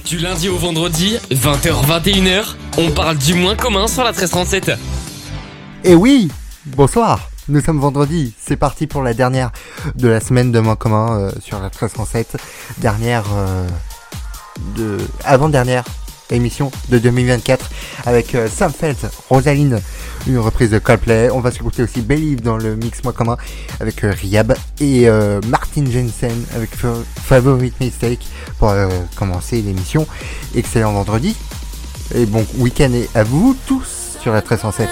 Du lundi au vendredi, 20h-21h, on parle du moins commun sur la 1337. Et oui, bonsoir, nous sommes vendredi, c'est parti pour la dernière de la semaine de moins commun sur la 1307, avant-dernière émission de 2024 avec Sam Felt, Rosaline, une reprise de Coldplay. On va s'écouter aussi Believe dans le mix moins commun avec Riab et Martin Jensen avec Favorite Mistake pour commencer l'émission. Excellent vendredi et bon week-end à vous tous sur la 1307.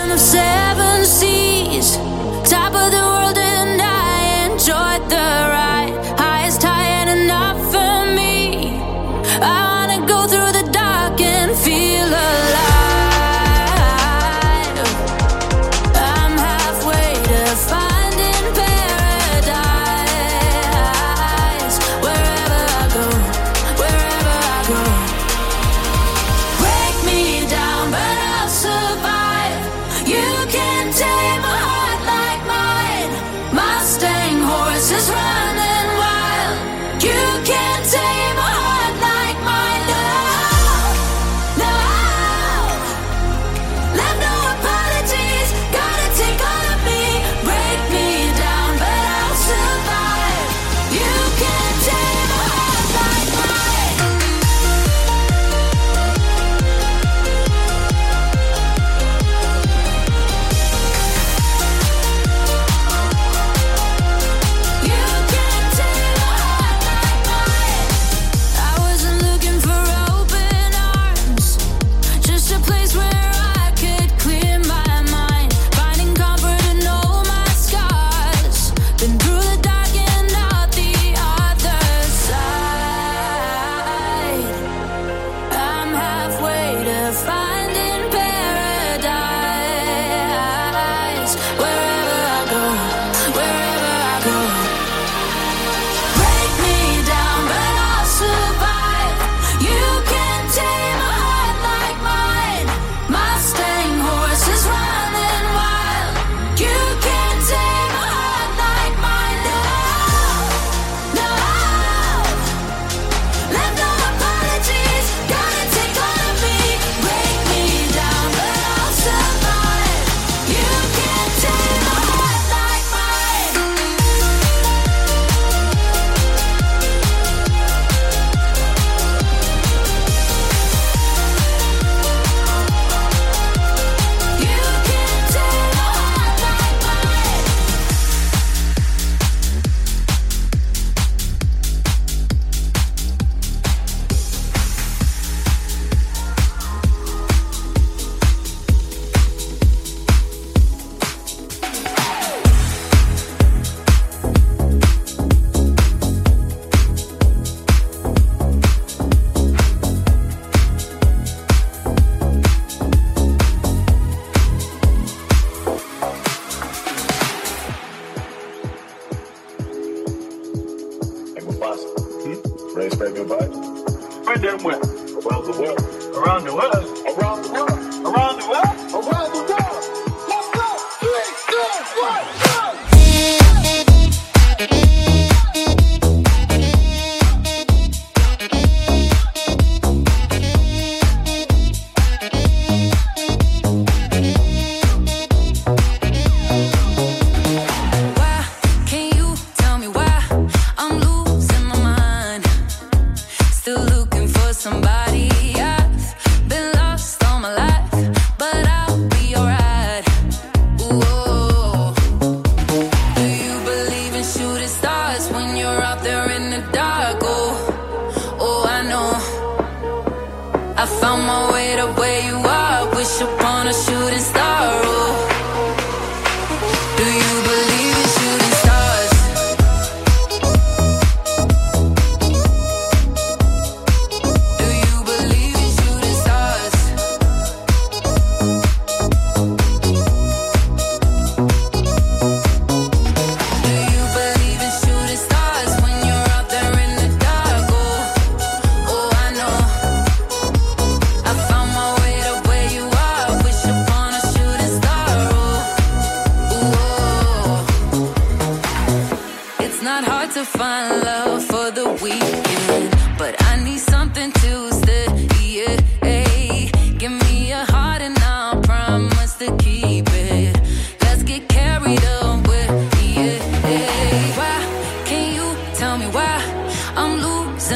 I found my way to where you are. Wish upon a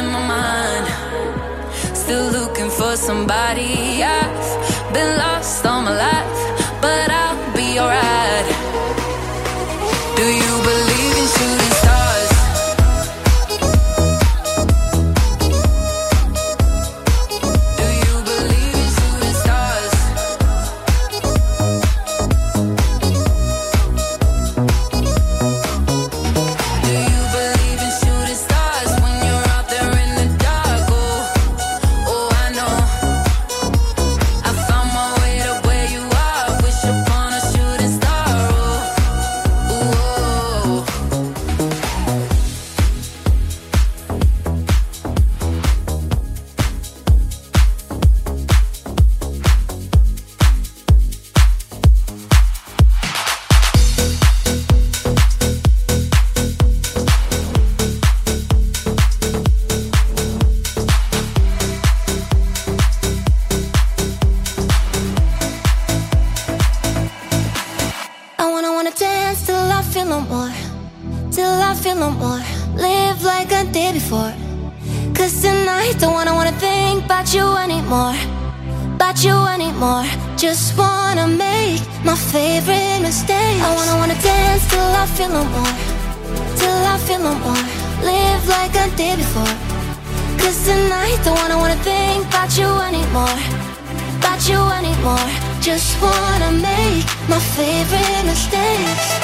in my mind. Still looking for somebody. I've been lost all my life, but I'll be alright. Do you believe in shooting stars? Do you believe in shooting stars? Do you believe in shooting stars when you're out there in the dark? Oh, I know. I found my way to where you are. Wish upon a shooting star. Oh, I wanna dance till I feel no more. Till I feel no more. Live like I did before. Cause tonight don't wanna think about you anymore. About you anymore. Just wanna make my favorite mistake. I wanna dance till I feel no more. Till I feel no more. Live like I did before. Cause tonight don't wanna think about you anymore. About you anymore. Just wanna make my favorite mistakes.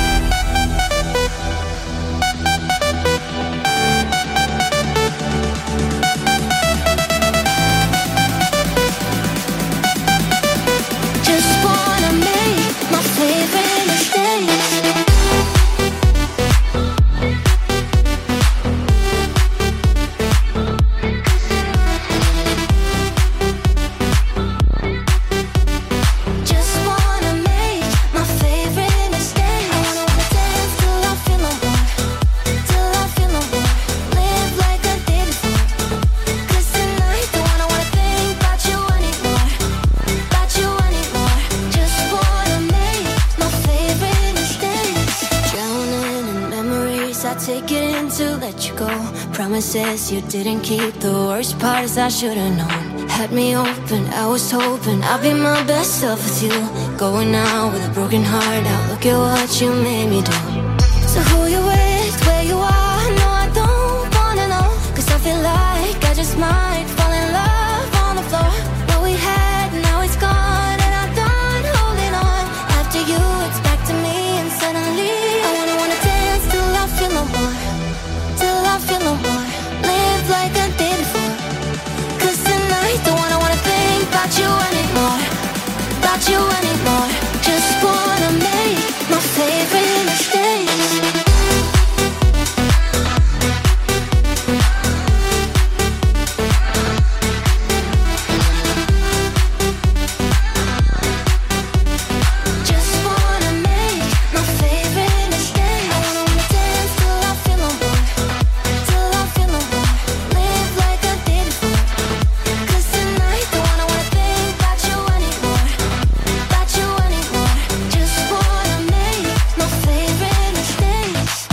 Just wanna make my favorite mistakes. Just wanna make my favorite mistake. I wanna dance till I feel no more. Till I feel no more. Live like I did before. Cause tonight don't wanna think about you anymore. About you anymore. Just wanna make my favorite mistakes. Drowning in memories, I take it in to let you go. Promises you didn't keep. The worst part is I should've known. Had me open, I was hoping I'd be my best self with you. Going out with a broken heart. Now look at what you made me do. So who you with, where you are? No, I don't wanna know. Cause I feel like I just might fall in love on the floor. What we had, now it's gone. And I'm done holding on. After you, it's back to me. And suddenly I wanna dance till I feel no more. Till I feel no more. Live like I did before. Cause tonight don't wanna think about you anymore. About you anymore. Just wanna make my favorite mistakes. Just wanna make my favorite mistakes. I wanna dance till I feel no more. Till I feel no more. Live like I did before. Cause tonight don't wanna think about you anymore. About you anymore. Just wanna make my favorite mistakes.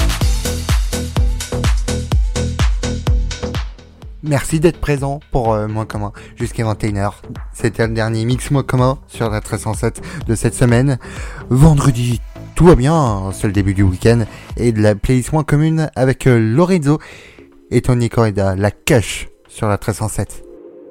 Merci d'être présent pour Moins Commun jusqu'à 21h. C'était le dernier mix Moins Commun sur la 1307 de cette semaine. Vendredi, tout va bien, c'est le début du week-end. Et de la playlist Moins Commune avec Lorenzo et Tony Corrida, la cache sur la 1307.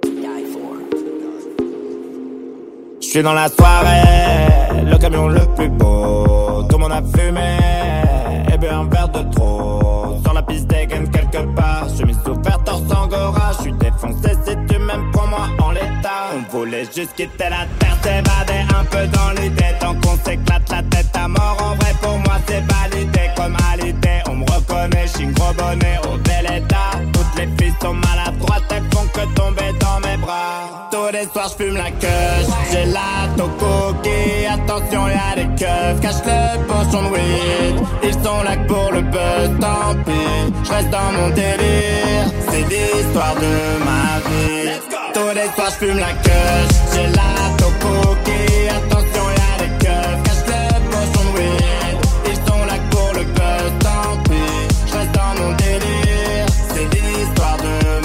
Je suis dans la soirée, le camion le plus beau. Tout le monde a fumé, et bien un verre de trop. Sur la piste dégaine quelque part, chemise ouverte hors Angora. Je suis défoncé si tu m'aimes, prends-moi en l'état. On voulait juste quitter la terre, s'évader un peu dans l'idée. Tant qu'on s'éclate la tête à mort, en vrai pour moi c'est validé. Comme à l'idée, on me reconnaît, j'suis un gros bonnet au bel état. Toutes les filles sont maladroites, elles font que tomber dans mes bras. Tous les soirs j'fume la queue, j'ai la toco qui, attention y'a des keufs. Cache le pochon de weed, ils sont là que pour le buzz, tant pis. J'reste dans mon délire, c'est l'histoire de ma vie. Tous les soirs j'fume la queue, j'ai la toco qui, attention y'a des keufs. Cache le pochon de weed, ils sont là que pour le buzz, tant pis. J'reste dans mon délire, c'est l'histoire de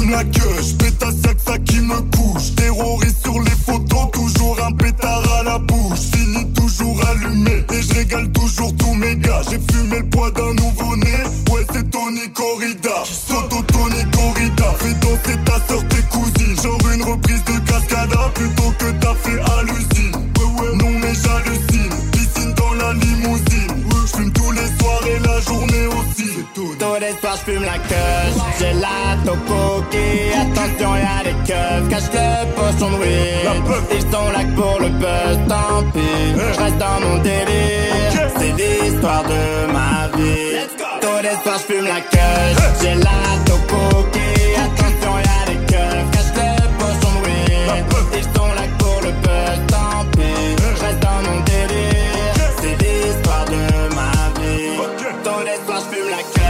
fume la queue, j'pétasse y'a que ça qui me couche. Terroriste sur les photos, toujours un pétard à la bouche. Fini toujours allumé et je régale toujours tous mes gars. J'ai fumé le poids d'un nouveau-né, ouais c'est Tony Corrida. Soto Tony Corrida, fais danser ta sœur, tes cousines. Genre une reprise de Cascada plutôt que t'as fait hallucine. Non mais j'hallucine, piscine dans la limousine. J'fume tous les soirs et la journée aussi. Tous les soirs j'fume la queue, j'ai la topoki. Attention y'a des keufs, cache le pochon de weed. Ils sont là que pour le buzz, tant pis. J'reste dans mon délire, c'est l'histoire de ma vie. Tous les soirs j'fume la queue, j'ai la topoki. Attention y'a des keufs, cache le pochon de weed. Ils sont là que pour le buzz, tant pis. J'reste dans mon délire, c'est l'histoire de ma vie. Tous les soirs j'fume la queue.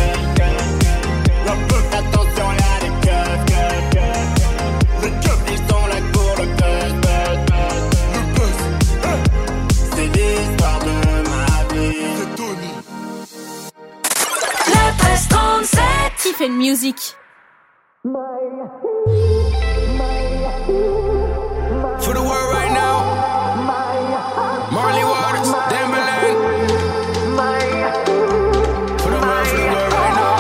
Attention y'a des keufs, les keufs, ils sont là pour le buzz, le buzz, c'est l'histoire de ma vie. C'est Tony. Le 13-37. Tiffen Music. For the world right now, Marley Waters, Timberland. For the world right now.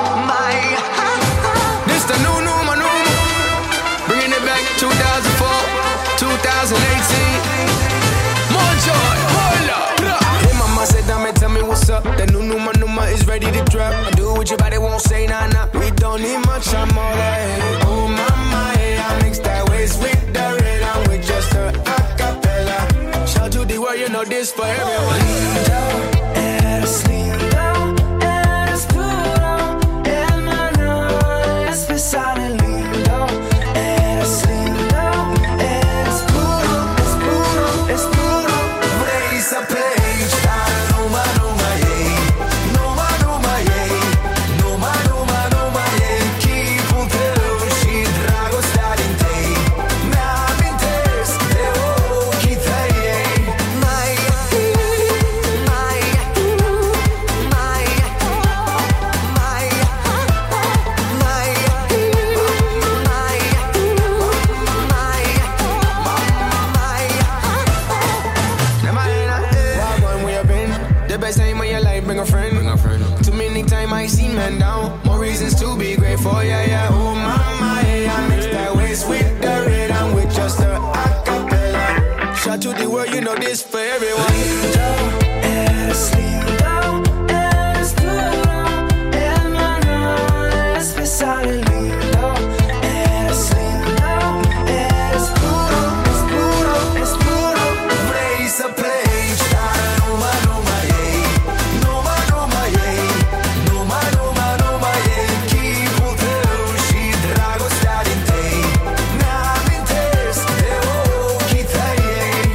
This the new Numa, bringing it back 2004, 2018. More joy, hold up. Hey mama said, dame, tell me what's up. The new Numa is ready to drop. I do what your body won't say, nah, nah. We don't need much, I'm all that. Oh mama, hey, I mix that waist with the red. I'm with just a acapella. Shout to the world, you know this for everyone. Eres lindo, eres puro, hermano, especial y lindo. Eres lindo, eres puro, es puro, es puro. Raise a page, Numa, Numa, yeah. Numa, Numa, yeah. Numa, Numa, Numa, yeah. Keep on telling she drago starting day. Now in test, they all keep saying, the best time of your life, bring a friend. Too many times I seen men down. More reasons to be grateful, yeah, yeah. Oh, mama, yeah, I mix that waist with the red. I'm with just a acapella. Shout to the world, you know this for everyone. eres lindo, eres puro, hermano, especial y lindo. Eres lindo, eres puro, es puro, es puro. Raise a page, Numa, Numa, yeah. Numa, Numa, yeah. Numa, Numa, Numa, yeah. Keep on telling she drago starting day. Now in test, they all keep saying,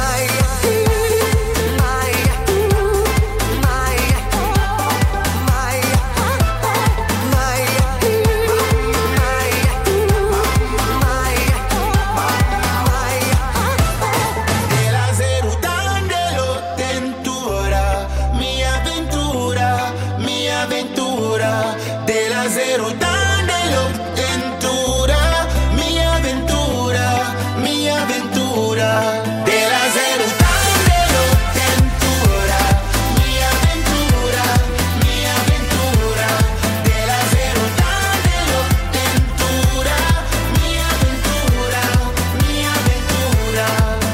De la Zerután de lo Tentura, mi aventura, mi aventura. De la Zerután de lo Tentura, mi aventura, mi aventura. De la Zerután de lo Tentura, mi aventura, mi aventura. De la Zerután de lo Tentura, mi aventura, mi aventura.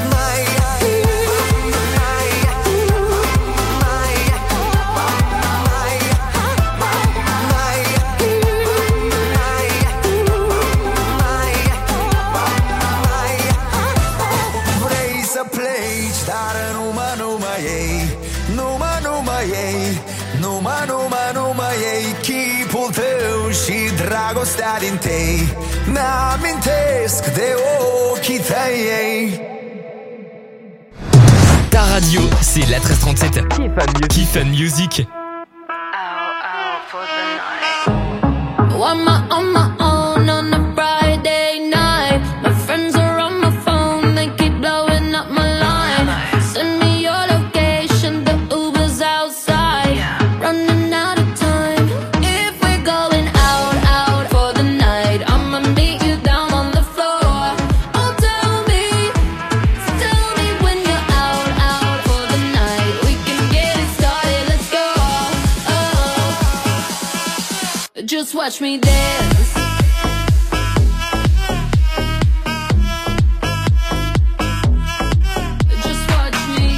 Raise a plate, dar Numa, Numa, yeah. Numa, Numa, yeah. Numa, Numa, Numa, yeah. Keep on telling she drago starting day. Na min tesk, de oki tay. Ta radio, c'est la 1337. Tiffen Music. Why am I on my own on a Friday night? My friends are on my phone, they keep blowing up my line. Send me your location, the Uber's outside. Running out of time. If we're going out, out for the night, Just watch me dance. Just watch me.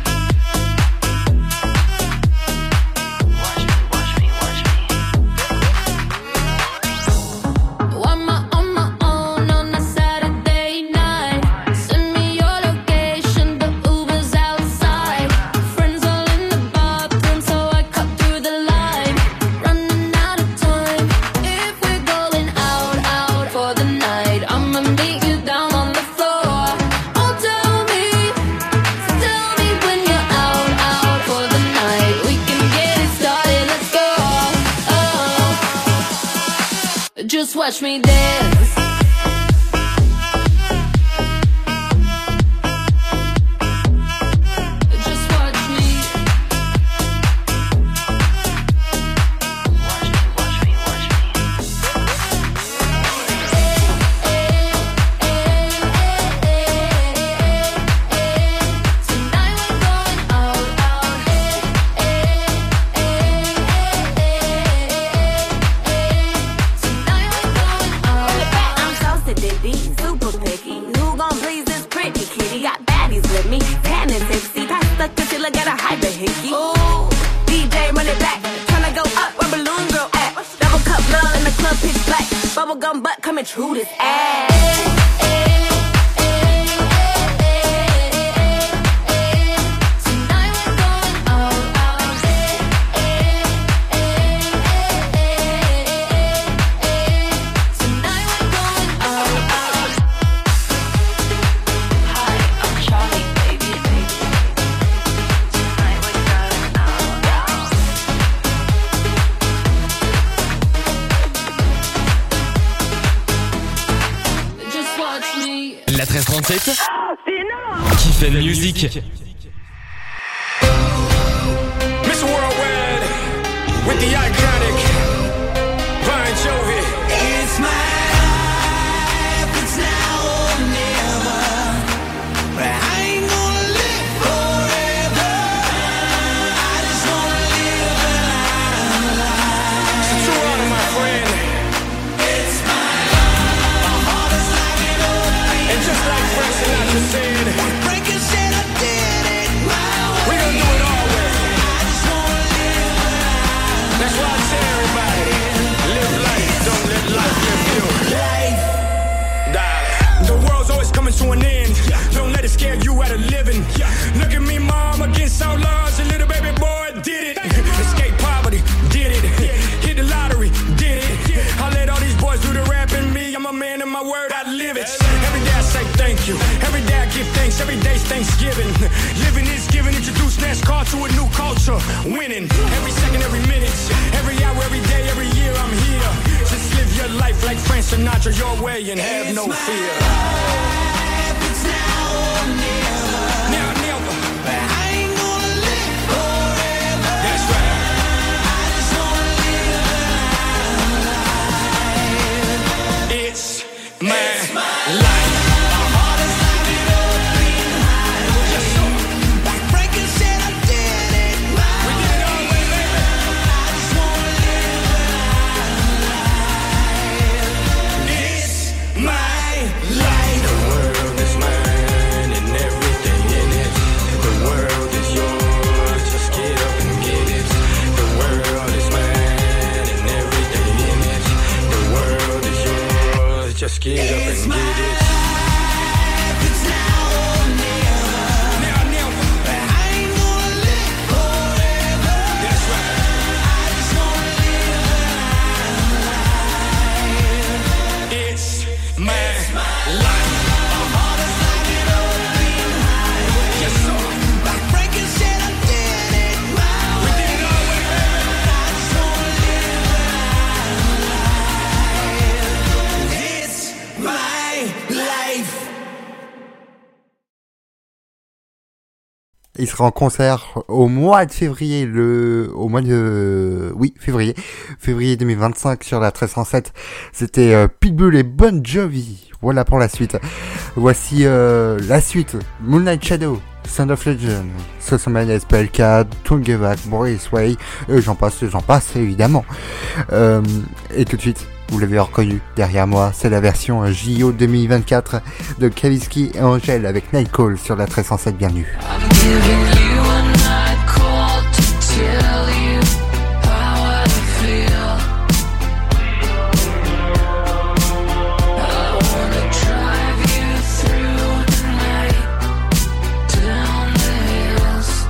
When I'm on my own on a Saturday night, send me your location, the Uber's outside. Friends all in the bathroom, so I cut through the line. Running out of time. If we're going out for the night, I'ma meet you down on the floor. Oh, tell me when you're out for the night. We can get it started, let's go. Oh, just watch me dance. Just watch me. Tonight we're going out. Tonight we're going out. I'm so sedity, super picky. Who gon' please this pretty kitty? Got baddies with me, tan and tipsy. Pass the concealer, get a hyper hickey. Ooh, DJ run it back, tryna go up where balloon girl at. Double cup love in the club pitch black. Bubblegum butt coming true this ass. Tonight we're going out. Tonight we're going out. Hi, I'm Charlie, baby. Tonight we're going out. Just watch me. La 1337 qui fait musique. Mr. Worldwide with the iconic Bon Jovi. It's my life, it's now or never. But I ain't gonna live forever. I just wanna live a life. So true honor, my friend. It's my life. My heart is like an open. And just like Frank Sinatra said, Breaking said I did it my way. We gon' do it our way. I just wanna live a life. That's why I tell everybody, live life, don't let life live you. Life, darling. The world's always coming to an end. Don't let it scare you out of living. Look at me, mom, against all odds. A little baby boy did it. Escape poverty, did it. Hit the lottery, did it. I let all these boys do the rap and me. I'm a man of my word, I live it. Every day I say thank you. Every day I give thanks. Every day's Thanksgiving. Living is giving. Introduce NASCAR to a new culture. Winning every second, every minute, every hour, every day, every year. I'm here. Just live your life like Frank Sinatra, your way, and have no fear. It's now or never. Now, never. But I ain't gonna live forever. That's right. I just wanna live a life. It's my life. My heart is like an open highway. Yes, sir. Like Frankie said, I did it my way. We did it our way, baby. I just wanna live a life. It's my life. The world is mine and everything in it. The world is yours. Just get up and get it. The world is mine and everything in it. The world is yours. Just get up and get it. It's now or never. Now, never. But I ain't gonna live forever. That's right. I just wanna live a life. It's my life. My heart is like an open highway. Yes, sir. Like Frankie said, I did it my way. We did it our way, baby. I just wanna live a life. It's my life. Il sera en concert au mois de février, février 2025 sur la 1307. C'était Pitbull et Bon Jovi. Voilà pour la suite. Voici la suite, Moonlight Shadow Sound of Legend, Sosoman, SPLK, Tungevac, Boris Way, j'en passe évidemment. Et tout de suite, vous l'avez reconnu derrière moi, c'est la version JO 2024 de Kavinsky et Angèle avec Nightcall sur la 1307. Bienvenue. I'm giving you a night call to tell you how I feel. I wanna drive you through the night, down the hills.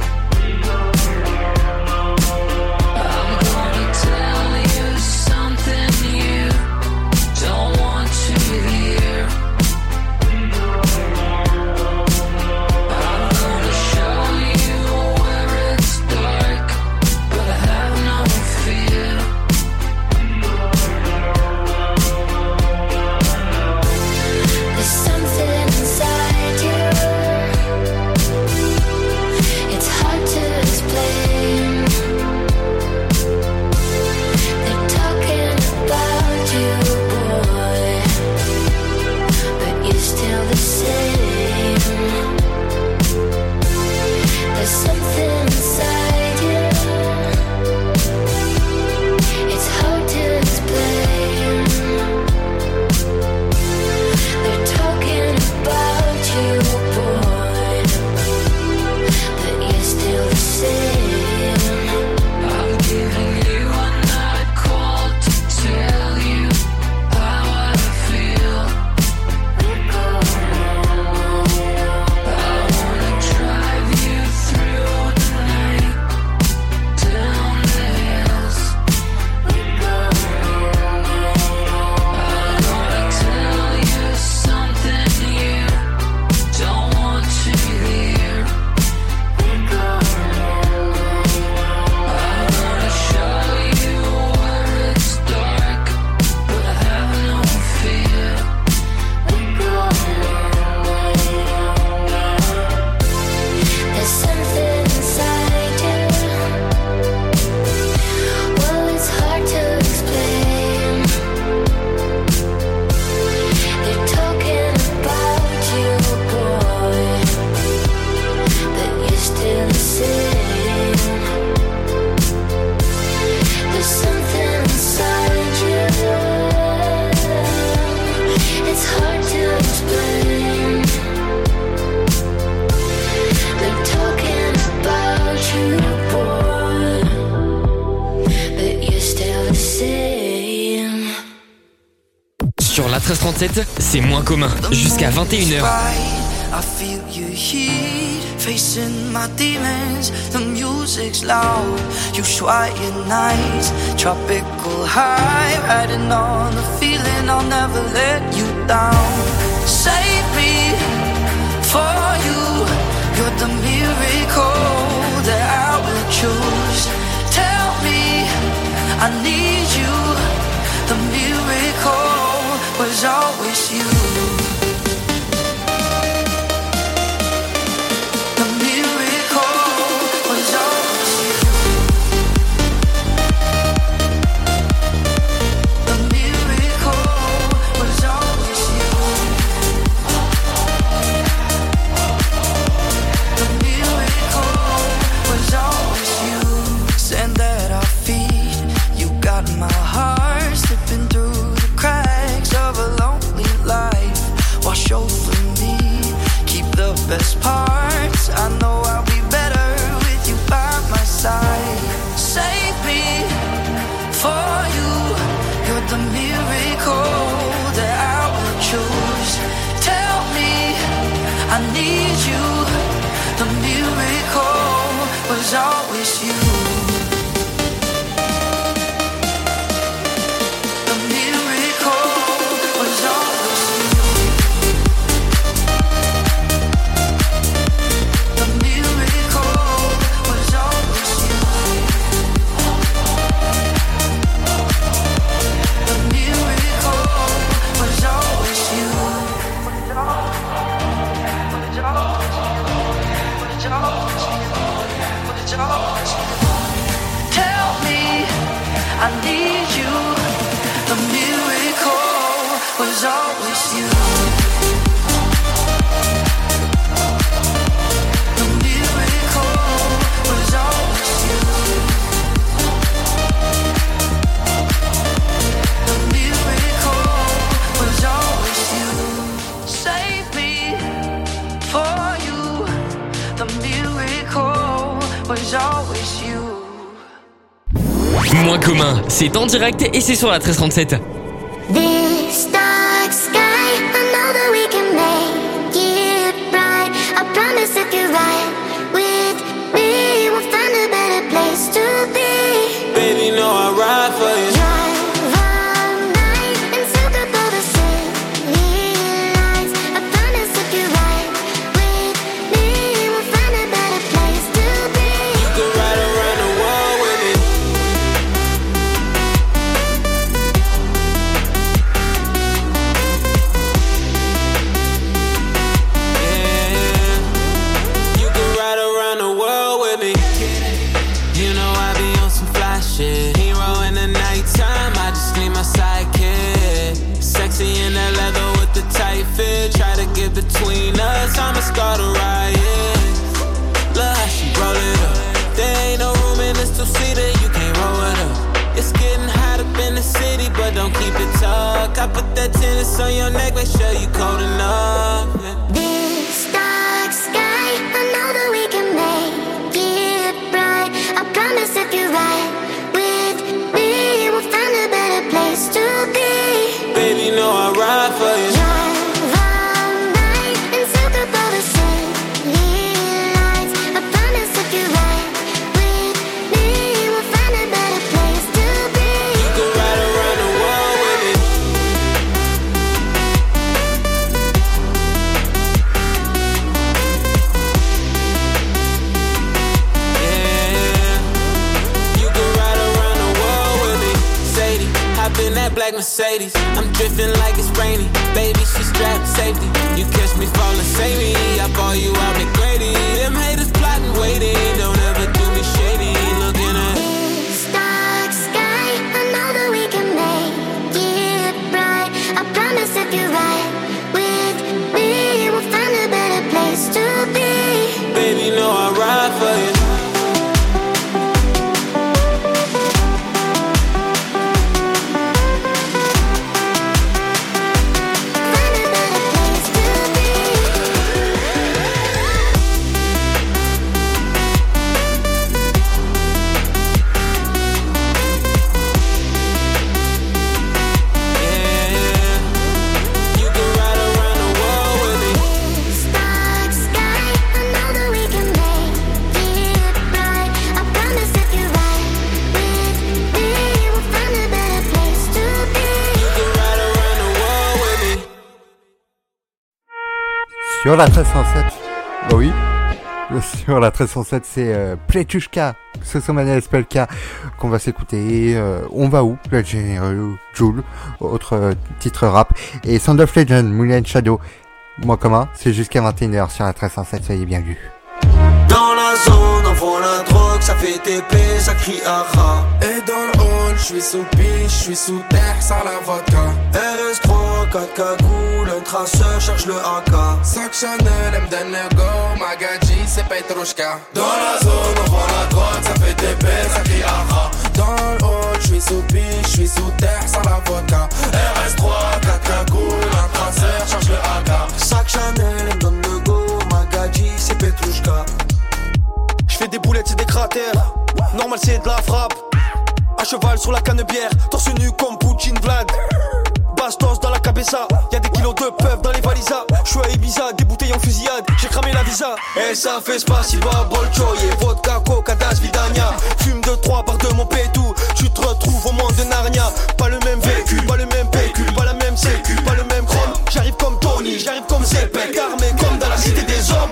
I'm gonna tell you something you don't want to hear. I'm gonna show you where it's dark, but I have no fear. There's something inside you. It's hard to explain. They're talking about you, boy, but you're still the same. There's something inside you. It's hard to explain. They're talking about you, boy, but you're still the same. I'm giving you a night call to tell you how I feel. I wanna drive you through the night, down the hills. I'm gonna tell you something you don't want to hear. I'm gonna show you where it's dark, but I have no fear. There's something inside you. Well, it's hard to explain. They're talking about you, boy, but you're still the same. There's something inside you. It's hard to explain. They're talking about you, boy, but you're still the same. Sur la 1337, c'est moins commun. Jusqu'à 21h. I feel your heat, facing my demons. The music's loud, you quiet nights, tropical high, riding on the feeling. I'll never let you down. Save me for you. You're the miracle that I will choose. Tell me I need you. The miracle was always you. The miracle was always you. The miracle was always you. The miracle was always you. Sand at our feet, you got my heart slipping through the cracks of a lonely life. Wash over me, keep the best parts. I know I'll be better with you by my side. Save me for you. You're the miracle that I will choose. Tell me I need you. The miracle was always you. The miracle was always you. The miracle was always you. The miracle was always you. Tell me I need you. The miracle was always you. 1, c'est en direct et c'est sur la 1337. This dark sky, I know that we can make it bright. I promise if you're right with me, we'll find a better place to be. Baby, know I ride for you. Drive all night and soak up all the city lights. I promise if you're right with me, we'll find a better place to be. You can ride around the world with me. Yeah, you can ride around the world with me. You know I be on some fly shit. Hero in the nighttime, I just need my sidekick. Sexy in that leather with the tight fit. Try to get between us, I'ma start a riot. Look how she roll it up. There ain't no room in this two-seater, you can't roll it up. It's getting hot up in the city, but don't keep it tucked. I put that tennis on your neck, make sure you cold enough. This dark sky, I know that we can make it bright. I promise if you're right with me, we'll find a better place to be. Baby, know I ride for you. Drive all night and soak up all the city lights. I promise if you're right with me, we'll find a better place to be. You can ride around the world with me. Yeah, you can ride around the world with me. Sadie, hop in that black Mercedes. I'm drifting like it's rainy. Baby, she strapped safety. You catch me falling, save me. I ball you out McGrady. Them haters plotting, waiting. Don't ever do me shady. Looking at This dark sky, I know that we can make it bright. I promise if you're right with me, we'll find a better place to be. baby, know I ride for you. Find a better place to Yeah, you can ride around the world with me. This dark sky, I know that we can make it bright. I promise if you're right with me, we'll find a better place to be. You can ride around the world with me. Sur la 1307, bah oui, sur la 1307 c'est Pletushka, Sosomania Spelka qu'on va s'écouter, On va où, le généreux Joule, autre titre rap, et Sound of Legend, Moonlight Shadow, moi commun, c'est jusqu'à 21h sur la 1307, soyez bien vus. Dans la zone, on vend la drogue, ça fait TP, ça crie aha. Et dans le hall, je suis sous piche, je suis sous terre, sans la vodka. RS3, 4 cagoules, un traceur cherche le AK. Sac Chanel, elle me donne le go, Magadji, c'est Petrushka. Dans la zone, on vend la drogue, ça fait TP, ça crie aha. Dans le hall, je suis sous piche, je suis sous terre, sans la vodka. RS3, 4 cagoules, un traceur, cherche le AK. Sac Chanel, elle me donne le go, Magadji, c'est Petrushka. J'fais des boulettes, c'est des cratères. Normal, c'est de la frappe. À cheval sur la canne-bière, torse nu comme Poutine Vlad. Bastos dans la cabeza, y'a des kilos de puff dans les valisas. J'suis à Ibiza, des bouteilles en fusillade, j'ai cramé la visa. Et ça fait spasiba, bolchoye, vodka, coca, das, vidania. Fume de 3 par 2 mon pétou, tu te retrouves au monde de Narnia. Pas le même véhicule, pas le même pécule, pas la même sécu, pas le même chrome. J'arrive comme Tony, j'arrive comme Zepek, armé comme dans la cité des hommes.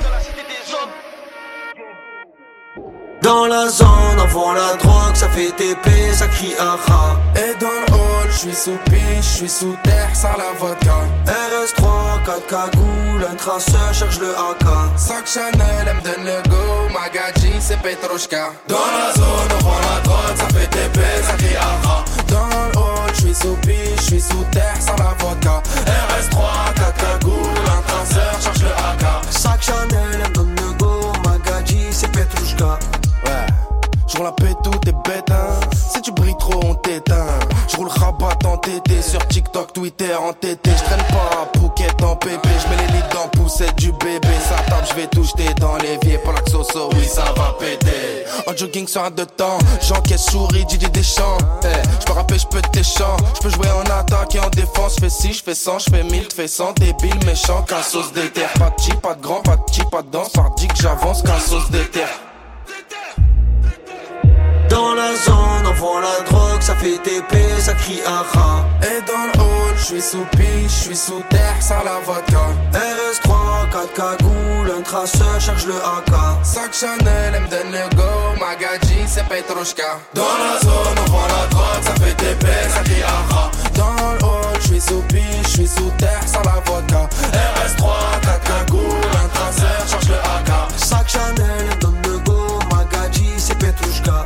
Dans la zone, on vend la drogue, ça fait TP, ça crie aha. Et dans le hall, je suis sous piche, je suis sous terre, sans la vodka. RS3, 4 cagoules, un traceur cherche le AK. Sac Chanel, elle me donne le go, Magadji, c'est Petrushka. Dans la zone, on vend la drogue, ça fait TP, ça crie aha. Dans le hall, je suis sous piche, je suis sous terre, sans la vodka. RS3, 4 cagoules, un traceur cherche le AK. Sac Chanel, elle me donne le go, Magadji, c'est Petrushka. Ouais, je roule la paix, tout est bête, hein. Si tu brilles trop, on t'éteint. Je roule rabat en TT. Sur TikTok, Twitter, en TT. J'traîne pas à Phuket en PP. J'mets les litres dans poussette du bébé. Ça tape, j'vais tout jeter dans l'évier. Pour la xoso, oui, ça va péter. En jogging sur un de temps. J'encaisse souris, Didier Deschamps. J'peux rapper, j'peux tes chants. J'peux jouer en attaque et en défense. J'fais 6, j'fais 100, j'fais 1000, j'fais 100. Débile, méchant, cassos déter. Pas de chi, pas de grand, pas de chi, pas de danse. Par dit que j'avance, cassos déter. Dans la zone, on vend la drogue, ça fait TP, ça crie aha. Et dans le hall, j'suis sous piche, j'suis sous terre, ça la vodka. RS3, 4 cagoules, un traceur, charge le AK. Sac Chanel, elle me donne le go, Magadji, c'est Petrushka. Dans la zone, on vend la drogue, ça fait TP, ça crie aha. Dans le hall, j'suis sous piche, j'suis sous terre, ça la vodka. RS3, 4 cagoules, un traceur, charge le AK. Sac Chanel, elle me donne le go, Magadji, c'est Petrushka.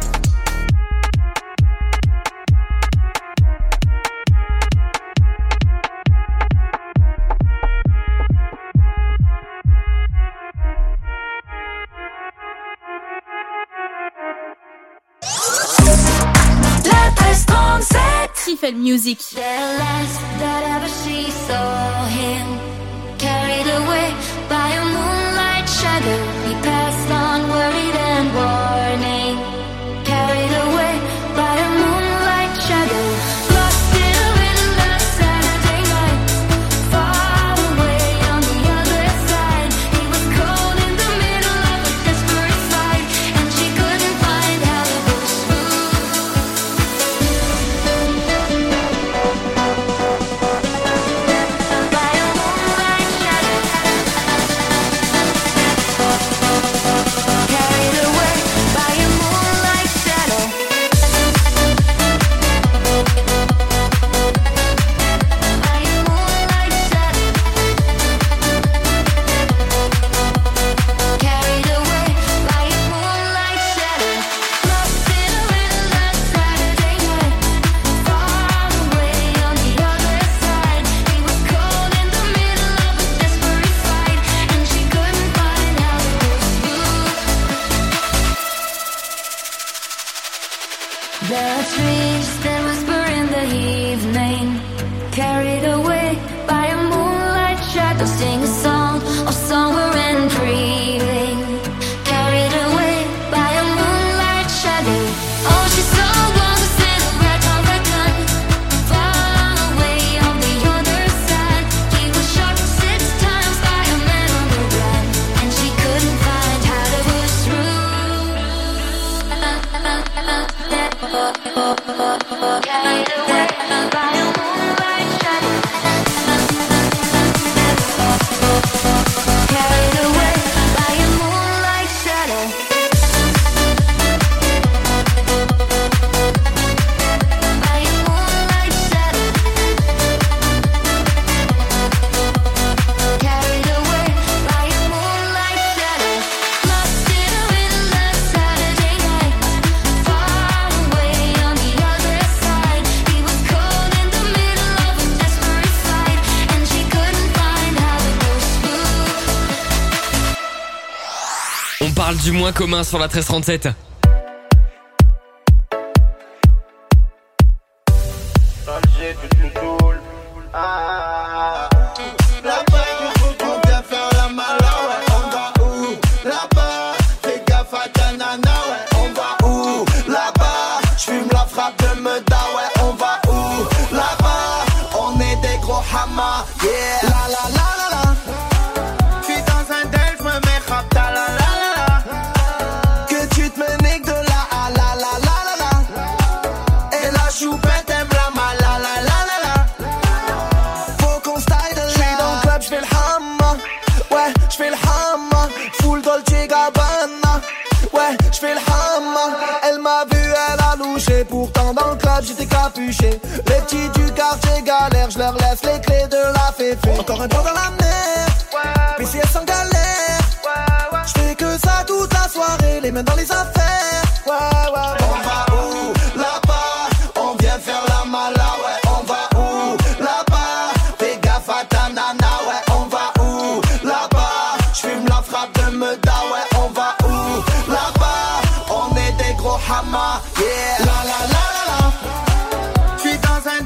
Trifle Music. The last that ever she saw him, carried away by a moonlight shadow. He passed on worried and warning, carried away by a moonlight shadow. Lost in the Saturday night, far away on the other side. He was cold in the middle of a desperate fight, and she couldn't find how to go smooth. The trees that whisper in the evening, carried away by a moonlight shadow, sing a song of summer and dreaming, carried away by a moonlight shadow. Oh, she saw one silhouette of a gun, far away on the other side. He was shot 6 times by a man on the run, and she couldn't find how to push through. Carried away by a moonlight shadow. Carried away by a moonlight shadow. By a moonlight shadow. Carried away by a moonlight shadow. Lost in a windless Saturday night, far away on the other side. He was cold in the middle of a desperate fight, and she couldn't find how to go smooth. On parle du moins commun sur la 1337. Là-bas, on vient faire la mala, ouais. On va où? Là-bas, fais gaffe à ta nana, ouais. On va où? Là-bas, j'fume la frappe de Meda, ouais. On va où? Là-bas, on est des gros hamas, yeah. La la la la la. J'suis dans un del, j'me mets rapta, la la la la. Que tu te meniques de la à la la la la la. Et la choupette aime la ma la la la la la. Faut qu'on style de là. J'suis dans le club, j'fais le hamma. Ouais, j'fais le hamma. Full Dolce Gabbana. Ouais, j'fais le hamma. Elle m'a vu, elle a louché. Pourtant dans le club, j'étais capuché. Les petits du quartier galèrent. J'leur laisse les clés de la féfé. Encore un tour dans la merde. PCS sans galère. J'fais que ça toute la soirée. Les mains dans les affaires. Ouais, ouais. On va où? Là-bas, on vient faire la mala, ouais. On va où? Là-bas, fais gaffe à ta nana, ouais. On va où? Là-bas, j'fume la frappe de Meda, ouais. On va où? Là-bas, on est des gros hamas, yeah. La la la la la. J'suis dans un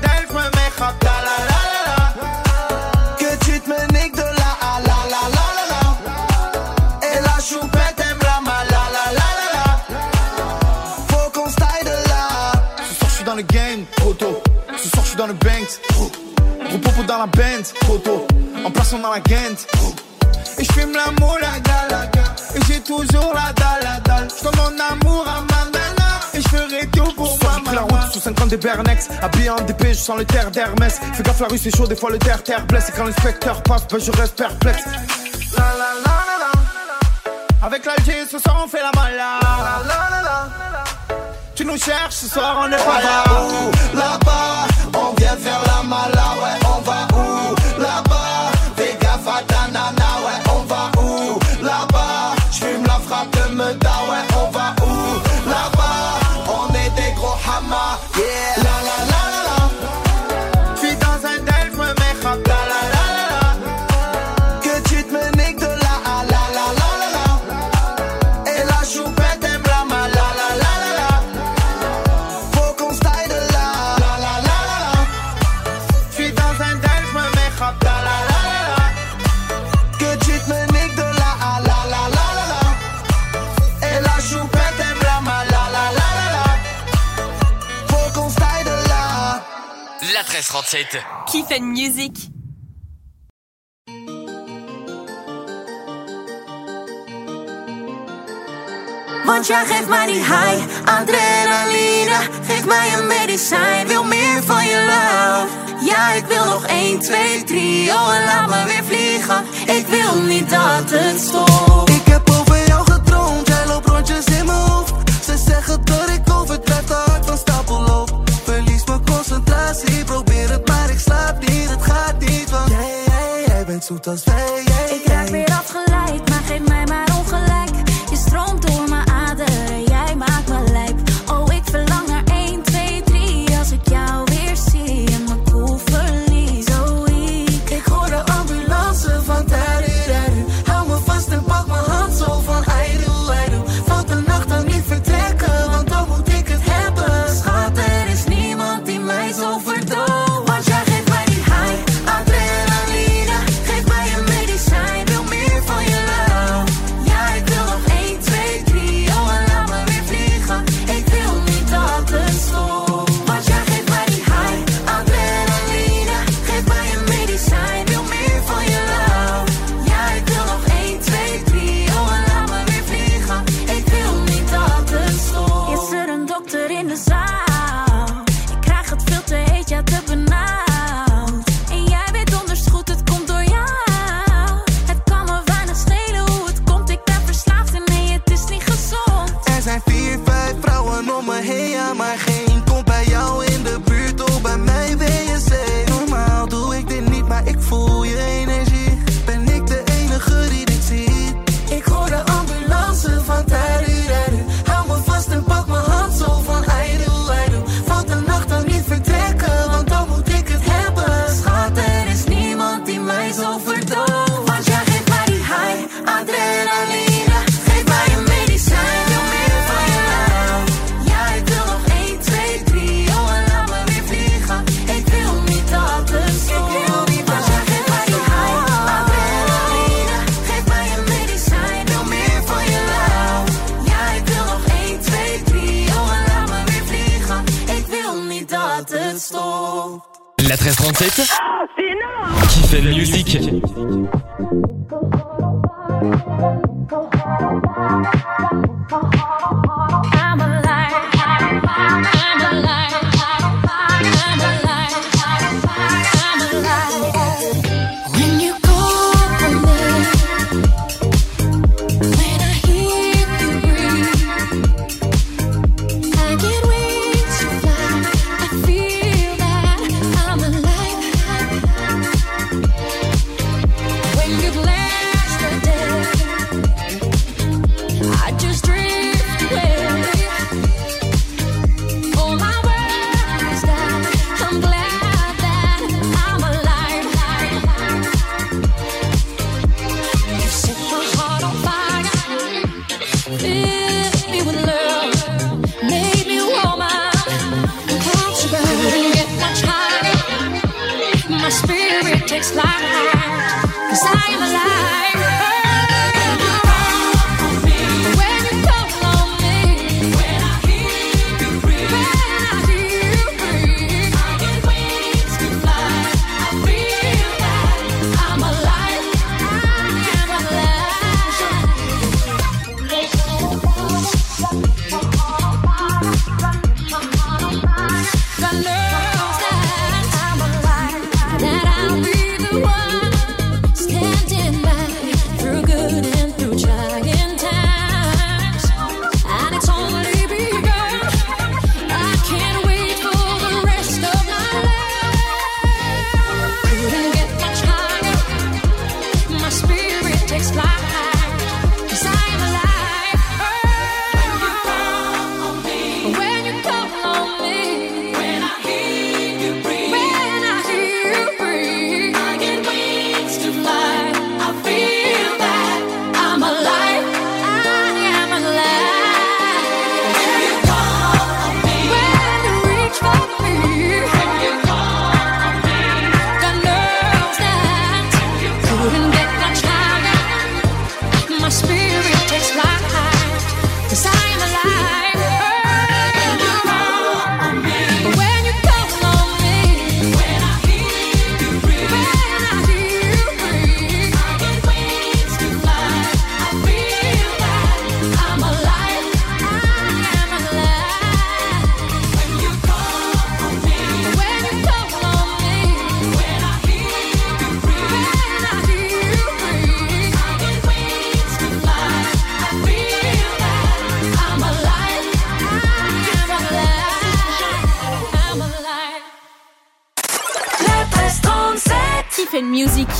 le Banks. Gros popo dans la Benz, photo, en passant dans la Gent. Et j'fume l'amour, la dalle, et j'ai toujours la dalle. J'donne mon amour à ma nana, et j'ferai tout pour ma maman. La route sous 50 des Bernex, habillé en DP, je sens le terre d'Hermès. Fais gaffe, la rue c'est chaud, des fois le terre blesse. Et quand l'inspecteur passe, ben je reste perplexe. La la la la la. Avec l'Alger, ce soir on fait la malade. La la la la. Tu nous cherches, ce soir on est pas là. Où là-bas, on vient faire la mala, ouais, on va où là-bas, fais gaffe à ta nana, ouais, on va où là-bas, j'fume la frappe de Meda, ouais, on va où là-bas, on est des gros hamas, yeah, la la la la la. J'suis dans un delf, me mets rap, la la la la la. Que tu te me niques de la la la la la la. Et la choupette aime la mala, la la la la. Faut qu'on style de la la la la la. J'suis dans un delf, me mets rap, la la la la la. Que tu te me niques de la la la la la la. Et la choupette aime la mala, la la la la. Faut qu'on style de la. La 1337. Kiffen Music. Want jij geeft mij die high, adrenaline. Geef mij een medicijn, wil meer van je love. Ja, ik wil nog 1, 2, 3, oh en laat me weer vliegen. Ik wil niet dat het stopt. Ik heb over jou gedroomd, jij loopt rondjes in mijn hoofd. Ze zeggen dat ik overdrijf, te hard van stapel loop. Verlies mijn concentratie, probeer het maar ik slaap niet. Het gaat niet, want jij bent zoet als wij. Ik raak weer afgeleid, maar geef mij maar ongelijk. Je stroomt door mijn aderen, jij maakt me lijp. Oh, ik verlang naar 1, 2, 3. Als ik jou weer zie en mijn koel verlies. Oh, ik hoor de ambulance van Tariru. Hou me vast en pak mijn hand zo van I do. Valt de nacht dan niet vertrekken, want dan moet ik het hebben. Schat, er is niemand die mij zo verdooft. Want jij geeft mij die high, adrenaline. Geef mij een medicijn, wil meer van je love. Ja, ik wil nog 1, 2, 3, oh en laat me weer vliegen. Ik wil niet dat het stopt. Want jij geeft mij die high, adrenaline. Geef mij een medicijn, wil meer van je love. Ja, ik wil nog 1, 2, 3, oh en laat me weer vliegen. Ik wil niet dat het stopt. Is er een dokter in de zaal? Ik krijg het veel te heet, ja te benauwd. En jij weet donders goed, het komt door jou. Het kan me weinig schelen hoe het komt, ik ben verslaafd en nee, het is niet gezond. Er zijn 4, 5 vrouwen om me heen, ja, maar geen komt bij jou in de buurt. Oh, bij mij ben je safe. Normaal doe ik dit niet, maar ik voel je energie. Ben ik de enige die dit ziet? Ik hoor de ambulance van Tariru. Hou me vast en pak mijn hand zo van I do. Valt de nacht dan niet vertrekken, want dan moet ik het hebben. Schat, er is niemand die mij zo verdooft. Want jij geeft mij die high, adrenaline. Geef mij een medicijn, wil meer van je love. Ja, ik wil nog 1, 2, 3, oh en laat me weer vliegen. Ik wil niet dat het stopt. Want jij geeft mij die high, adrenaline. Geef mij een medicijn, wil meer van je love. Ja, ik wil nog 1, 2, 3, oh en laat me weer vliegen. Ik wil niet dat het stopt. La 1337. Kiffen Music. I'm alive, I'm alive, I'm alive, I'm alive. When you call for me, when I hear you breathe, I get wings to fly. I feel that I'm alive. When you blast the dead, Tiffen Music.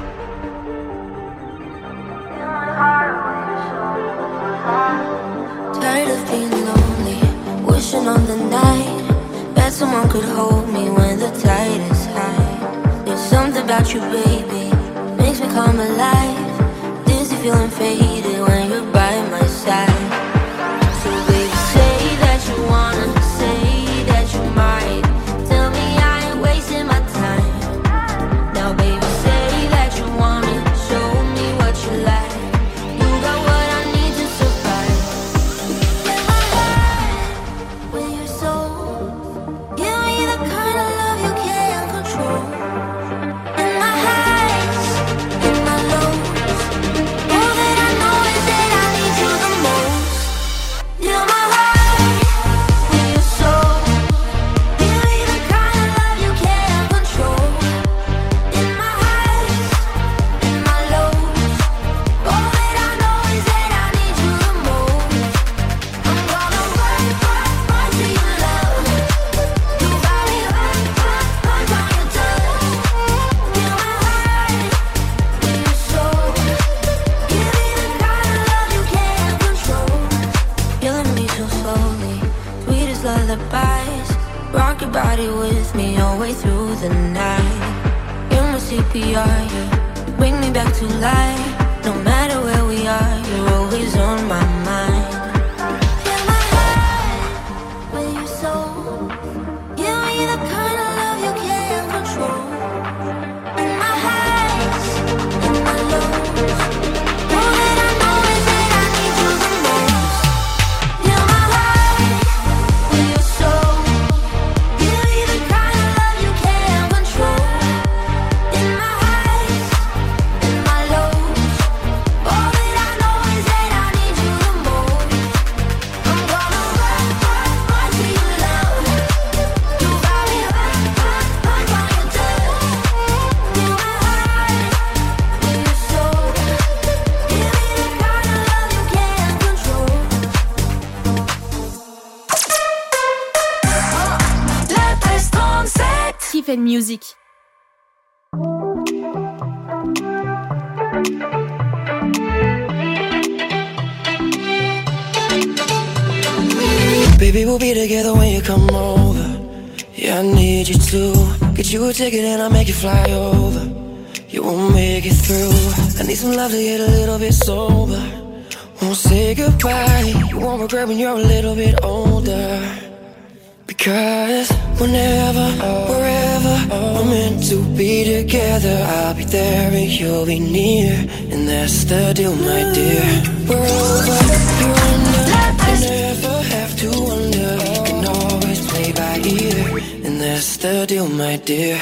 Tired of being lonely, wishing on the night that someone could hold me when the tide is high. There's something about you, baby, makes me come alive. Dizzy, feeling faded when you're by my side. So baby, say that you wanna, say that you might. Tell me I ain't wasting my time. Now baby, say that you want me, show me what you like. You got what I need to survive. In my heart, with your soul, give me the kind of love you can't control. In my highs, in my lows, all that I know is that I need you the most. In my heart, with your soul, give me the kind of love you can't control. In my highs, in my lows, all that I know is that I need you the most. I'm gonna run to your love. You got me on your tongue. In my heart, with your soul, give me the kind of love you can't control. Killing me so slowly, sweet as lullabies. Rock your body with me all the way through the night. You're my CPR, you bring me back to life. No matter where we are, you're always on my mind. In my heart, with your soul, give me the kind of love you can't control. In my highs, in my lows, all that I know is that I need you the most. In my heart, with your soul, give me the kind of love you can't control. In my highs, in my lows, all that I know is that I need you the most. I'm gonna run to your love. You got me on your tongue. In my heart, with your soul, give me the kind of love you can't control. La 1337. Tiffen Music. Baby, we'll be together when you come over. Yeah, I need you to get you a ticket and I'll make you fly over. You won't make it through. I need some love to get a little bit sober. Won't say goodbye. You won't regret when you're a little bit older. Because whenever, wherever we're meant to be together, I'll be there and you'll be near. And that's the deal, my dear. We're over, you're under. You never have to wonder. You can always play by ear. And that's the deal, my dear.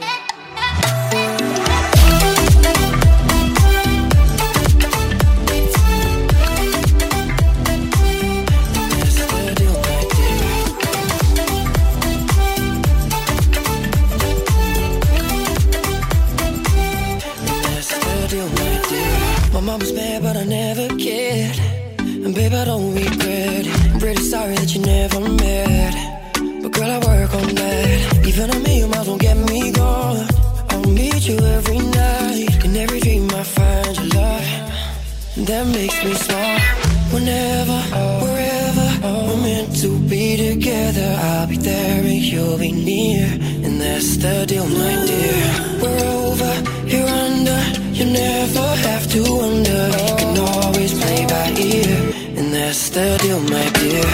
My mama's mad, but I never cared. And babe, I don't regret it. I'm pretty sorry that you never met. But girl, I work on that. Even a million miles won't get me gone. I'll meet you every night. In every dream I find your love. That makes me smile. Whenever, wherever we're meant to be together, I'll be there and you'll be near. And that's the deal, my dear. We're over, you're under. You never have to wonder. You can always play by ear. And that's the deal, my dear.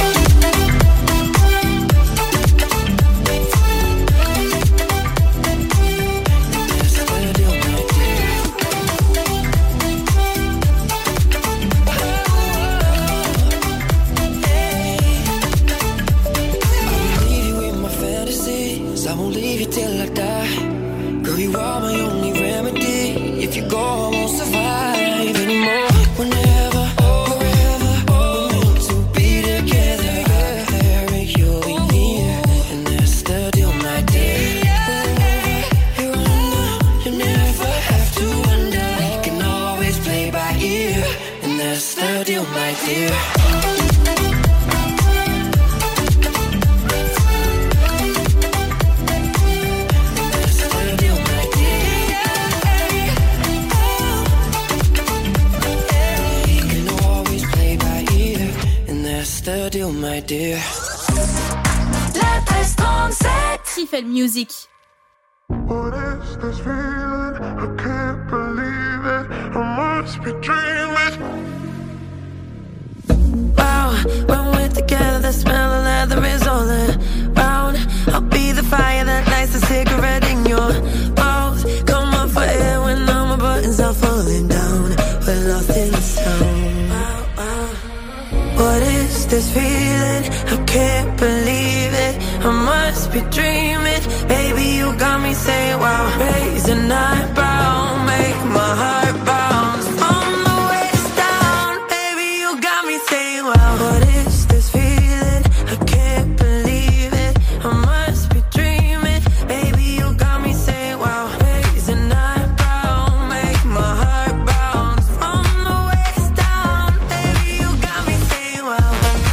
I won't leave you till I die. Girl, you are my only remedy. If you go, I won't survive anymore. Whenever, wherever we're meant to be together. the deal, my dear? La 1337. Tiffany Music. What is this feeling? I can't believe it. I must be dreaming. Wow, when we're together, the smell of leather is all around. I'll be the fire that lights a cigarette in your mouth. Come up for air when all my buttons are falling down. We're lost in the sound. Wow, wow. What is this feeling? I can't believe it. I must be dreaming. Baby, you got me saying wow. Raise an eyebrow, make my heart bounce. From the waist down, baby, you got me saying wow. What is this feeling? I can't believe it. I must be dreaming. Baby, you got me saying wow. Raise an eyebrow, make my heart bounce. From the waist down, baby, you got me saying wow.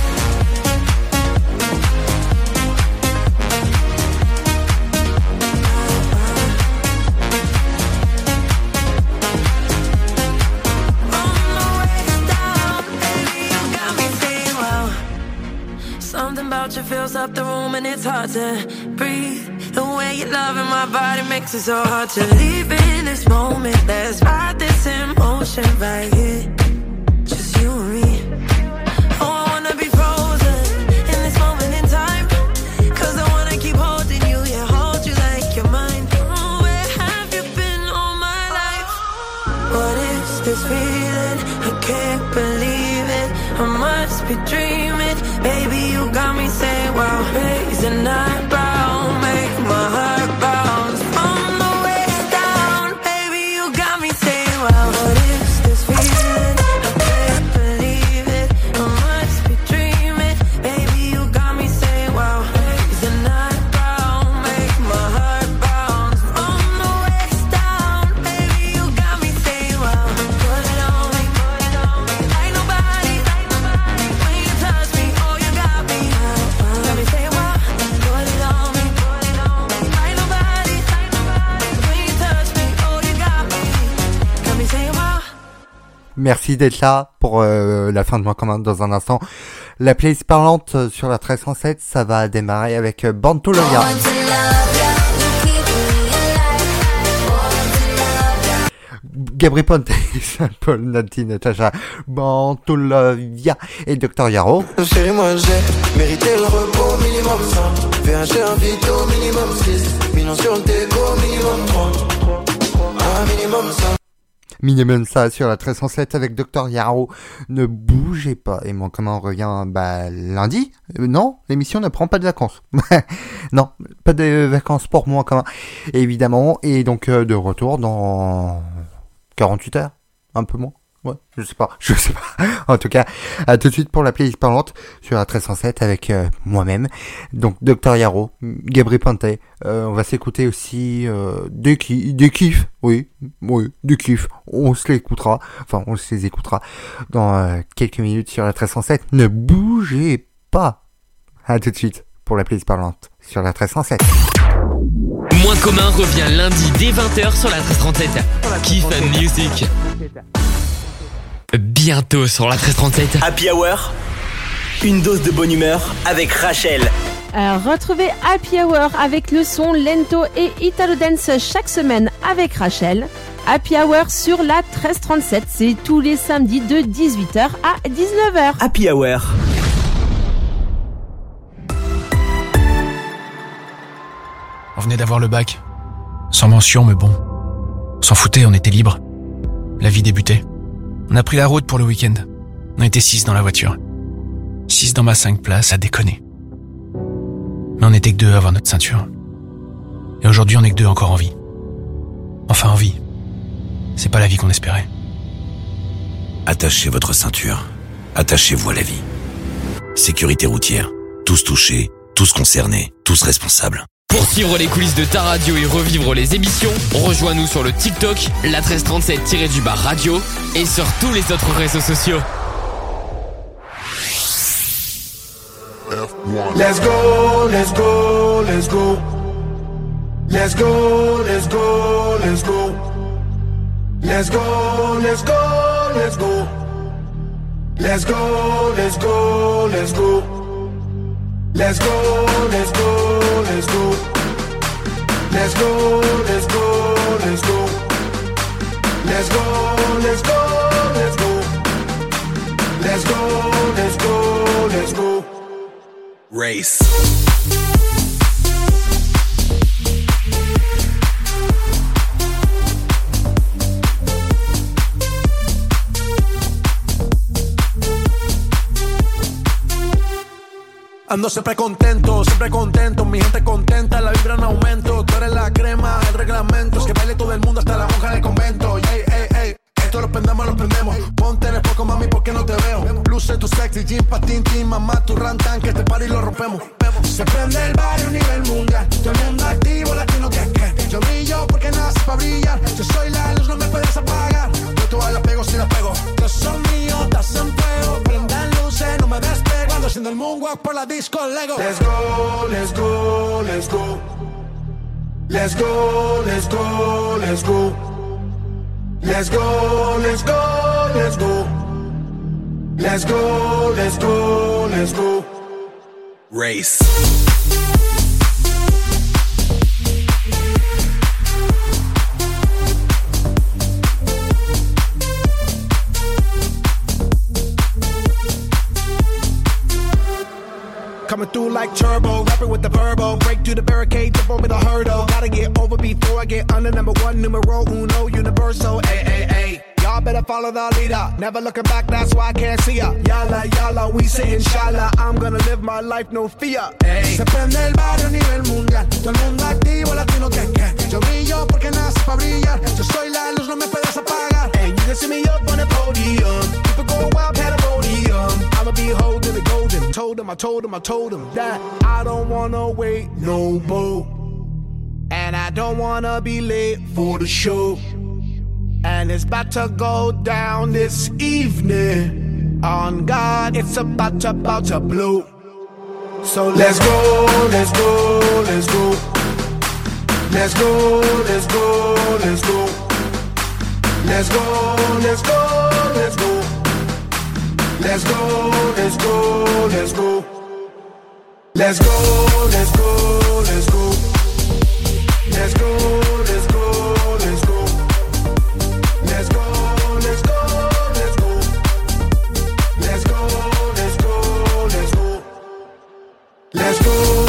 Something about you fills up the room and it's hard to breathe. The way you're loving my body makes it so hard to leave in this moment. Let's ride this emotion right here, just you and me. Oh, I wanna be frozen in this moment in time, 'cause I wanna keep holding you, yeah, hold you like you're mine. Oh, where have you been all my life? What is this feeling? I can't believe it. I must be dreaming. Baby, you got me saying wow. Raise an eyebrow, make my heart bounce. From the waist down, baby, you got me saying wow. What is this feeling? I can't believe it. I must be dreaming. Baby, you got me saying wow. Raise an eyebrow, make my heart bounce. From the waist down, baby, you got me saying wow. Put it on me, like nobody. When you touch me, oh, you got me. Got me saying wow. Put it on me, like nobody. When you touch me, oh, you got me. Got me saying wow. Merci d'être là pour la fin de Moins Commun dans un instant. La playlist parlante sur la 1307, ça va démarrer avec Born to Love Ya. Gabri Ponte, Saint-Paul, Nanti, Natacha, Born to Love Ya et Dr Yaro. Chérie, moi j'ai mérité le repos, minimum 5. VHG invité au minimum 6. Millions sur le déco, minimum 3. Un minimum 5. Minimum ça sur la 1307 avec Dr Yaro. Ne bougez pas. Et Moins Commun revient lundi. Non, l'émission ne prend pas de vacances. Non, pas de vacances pour Moins Commun, évidemment. Et donc de retour dans 48 heures, un peu moins. Ouais, je sais pas. En tout cas, à tout de suite pour la playlist parlante sur la 1307 avec moi-même. Donc Dr Yaro, Gabri Ponte. On va s'écouter aussi des kiffs. Oui, des kiffs. On se les écoutera dans quelques minutes sur la 1307. Ne bougez pas. À tout de suite pour la playlist parlante sur la 1307. Moins Commun revient lundi dès 20h sur la 1337. Tiffany Music. Bientôt sur la 1337. Happy Hour, une dose de bonne humeur avec Rachel. Retrouvez Happy Hour avec le son lento et Italo Dance chaque semaine avec Rachel. Happy Hour sur la 1337, c'est tous les samedis de 18h à 19h. Happy Hour. On venait d'avoir le bac. Sans mention, mais bon. On s'en foutait, on était libre. La vie débutait. On a pris la route pour le week-end. On était 6 dans la voiture. 6 dans ma 5 places, à déconner. Mais on était que 2 à avoir notre ceinture. Et aujourd'hui, on est que 2 encore en vie. Enfin, en vie. C'est pas la vie qu'on espérait. Attachez votre ceinture. Attachez-vous à la vie. Sécurité routière. Tous touchés, tous concernés, tous responsables. Pour suivre les coulisses de ta radio et revivre les émissions, rejoins-nous sur le TikTok, la 1337-radio et sur tous les autres réseaux sociaux. Let's go, let's go, let's go. Let's go, let's go, let's go. Let's go, let's go, let's go. Let's go, let's go, let's go. Let's go, let's go, let's go. Let's go, let's go, let's go. Let's go, let's go, let's go. Let's go, let's go, let's go. Race. Ando siempre contento, mi gente contenta, la vibra en aumento. Tú eres la crema, el reglamento, es que baile todo el mundo hasta la monja del convento. Ey, ey, ey, esto lo prendemos, ponte en el foco, mami, ¿por qué no te veo? Luce tu sexy, jean, patín, team, mamá, tu rantan, que este party lo rompemos. Se prende el barrio a nivel mundial, todo el mundo activo, latino que yo brillo porque nací pa' brillar. Yo soy la luz, no me puedes apagar. Yo todas las pego si las pego. Yo soy mío, estás en fuego, prendan luces, no me despego. Ando haciendo el moonwalk por la disco Lego. Let's go, let's go, let's go. Let's go, let's go, let's go. Let's go, let's go, let's go. Let's go, let's go, let's go. Race. Coming through like turbo, rapping with the verbo. Break through the barricade, jump over the hurdle. Gotta get over before I get under. Number one, numero uno, universal. Ay, ay, ay. Y'all better follow the leader. Never looking back, that's why I can't see ya. Yalla, yalla, we say inshallah. I'm gonna live my life, no fear. Ay. Se prende el barrio a nivel mundial. Todo el mundo activo, latino que. Yo brillo porque nací pa' brillar. Yo soy la luz, no me puedes apagar. And you can see me up on the podium. People go wild, pandemonium. I'ma be holding the golden. I told him that I don't wanna wait no more. And I don't wanna be late for the show. And it's about to go down this evening. On God, it's about to blow. So let's go, let's go, let's go. Let's go, let's go, let's go. Let's go, let's go, let's go. Let's go, let's go, let's go. Let's go, let's go, let's go. Let's go, let's go, let's go. Let's go, let's go, let's go. Let's go, let's go, let's go. Let's go.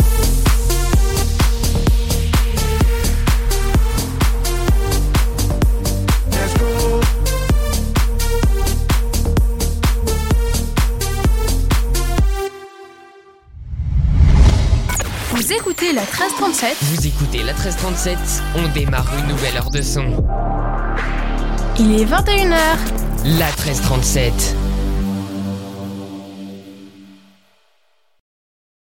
Vous écoutez la 1337. Vous écoutez la 1337, on démarre une nouvelle heure de son. Il est 21h. La 1337.